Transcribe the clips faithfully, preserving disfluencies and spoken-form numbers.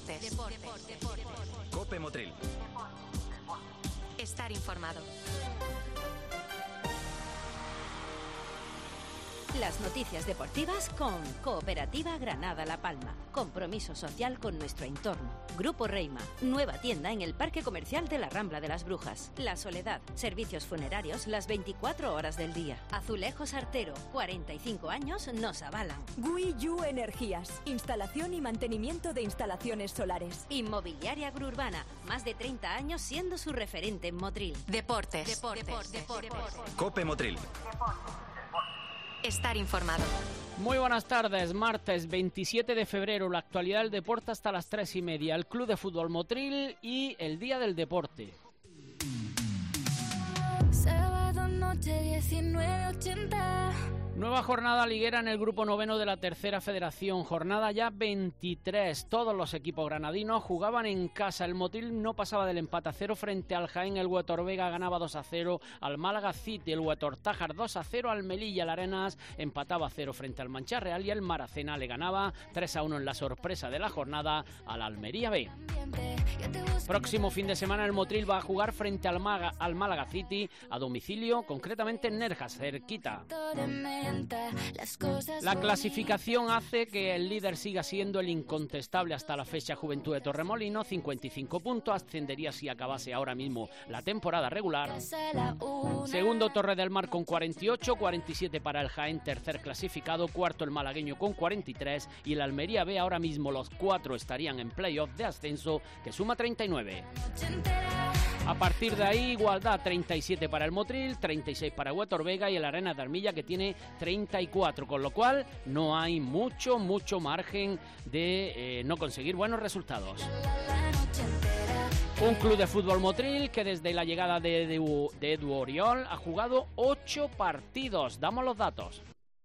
Deportes. Deportes. Cope Motril. Estar informado. Las noticias deportivas con Cooperativa Granada La Palma. Compromiso social con nuestro entorno. Grupo Reima. Nueva tienda en el Parque Comercial de la Rambla de las Brujas. La Soledad. Servicios funerarios las veinticuatro horas del día. Azulejos Artero. cuarenta y cinco años nos avalan. Guiyu Energías. Instalación y mantenimiento de instalaciones solares. Inmobiliaria Gruurbana. Más de treinta años siendo su referente en Motril. Deportes. Deportes. Deportes. Deportes. Cope Motril. Estar informado. Muy buenas tardes, martes veintisiete de febrero, la actualidad del deporte hasta las tres y media, el Club de Fútbol Motril y el Día del Deporte. Sábado noche diecinueve ochenta. Nueva jornada liguera en el grupo noveno de la tercera federación, jornada ya veintitrés. Todos los equipos granadinos jugaban en casa. El Motril no pasaba del empate a cero frente al Jaén. El Huetor Vega ganaba dos a cero al Málaga City. El Huetor Tájar dos a cero al Melilla. El Arenas empataba a cero frente al Mancha Real y el Maracena le ganaba tres a uno en la sorpresa de la jornada al Almería B. Próximo fin de semana el Motril va a jugar frente al, Maga, al Málaga City a domicilio, concretamente en Nerja, cerquita. La clasificación hace que el líder siga siendo el incontestable hasta la fecha Juventud de Torremolinos, cincuenta y cinco puntos, ascendería si acabase ahora mismo la temporada regular. Segundo Torre del Mar con cuarenta y ocho, cuarenta y siete para el Jaén, tercer clasificado, cuarto el malagueño con cuarenta y tres y el Almería B ahora mismo los cuatro estarían en playoff de ascenso que suma treinta y nueve. A partir de ahí, igualdad, treinta y siete para el Motril, treinta y seis para Huetor Vega y el Arenas de Armilla que tiene treinta y cuatro, con lo cual no hay mucho, mucho margen de eh, no conseguir buenos resultados. Un club de fútbol Motril que desde la llegada de Edu, de Edu Oriol ha jugado ocho partidos. Damos los datos.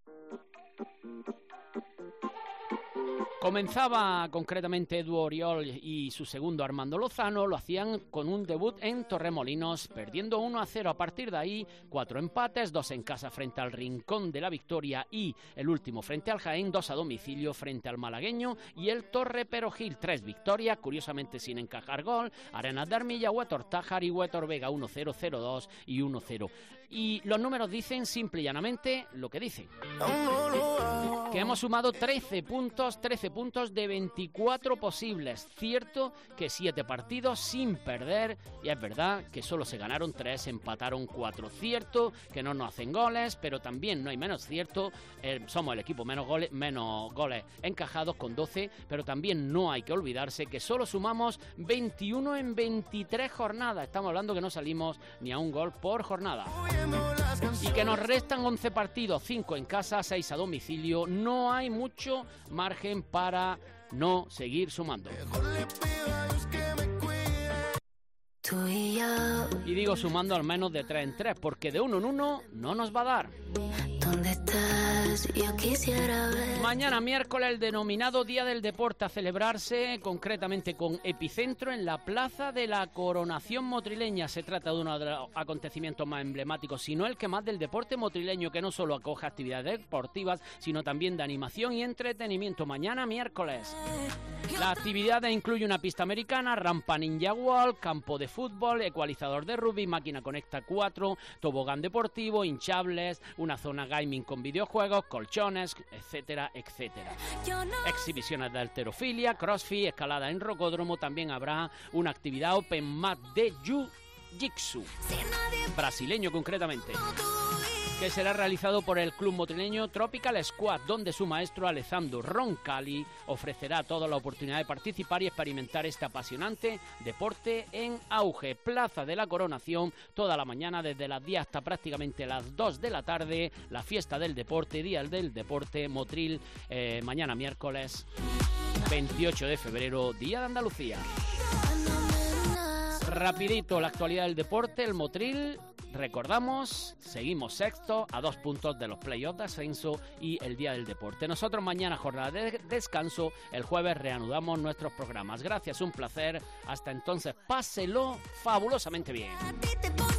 Comenzaba concretamente Edu Oriol y su segundo Armando Lozano, lo hacían con un debut en Torremolinos, perdiendo uno a cero. A partir de ahí, cuatro empates, dos en casa frente al Rincón de la Victoria y el último frente al Jaén, dos a domicilio frente al malagueño y el Torre Perojil, tres victorias, curiosamente sin encajar gol, Arenas de Armilla, Huetor Tájar y Huetor Vega uno cero, cero dos y uno cero. Y los números dicen simple y llanamente lo que dicen. Que hemos sumado trece puntos, trece puntos de veinticuatro posibles. Cierto que siete partidos sin perder y es verdad que solo se ganaron tres, empataron cuatro. Cierto que no nos hacen goles, pero también no hay menos cierto, eh, somos el equipo menos goles, menos goles encajados con doce, pero también no hay que olvidarse que solo sumamos veintiuno en veintitrés jornadas. Estamos hablando que no salimos ni a un gol por jornada. Y que nos restan once partidos, cinco en casa, seis a domicilio. No hay mucho margen para no seguir sumando. Y digo sumando al menos de tres en tres, porque de uno en uno no nos va a dar. ¿Dónde estás? Yo quisiera ver. Mañana miércoles el denominado Día del Deporte a celebrarse concretamente con epicentro en la Plaza de la Coronación Motrileña. Se trata de uno de los acontecimientos más emblemáticos, sino el que más del deporte motrileño, que no solo acoge actividades deportivas, sino también de animación y entretenimiento. Mañana miércoles. La actividad incluye una pista americana, rampa ninja wall, campo de fútbol, ecualizador de rugby, máquina conecta cuatro, tobogán deportivo, hinchables, una zona gaming con videojuegos, colchones, etcétera, etcétera. Exhibiciones de halterofilia, crossfit, escalada en rocódromo. También habrá una actividad open mat de jiu-jitsu, brasileño concretamente, que será realizado por el club motrileño Tropical Squad, donde su maestro Alessandro Roncalli ofrecerá a todos la oportunidad de participar y experimentar este apasionante deporte en auge. Plaza de la Coronación, toda la mañana desde las diez hasta prácticamente las dos de la tarde, la fiesta del deporte, Día del Deporte Motril, eh, mañana miércoles veintiocho de febrero, Día de Andalucía. Rapidito la actualidad del deporte, el Motril. Recordamos, seguimos sexto a dos puntos de los playoffs de ascenso y el Día del Deporte. Nosotros mañana jornada de descanso, el jueves reanudamos nuestros programas. Gracias, un placer. Hasta entonces, páselo fabulosamente bien.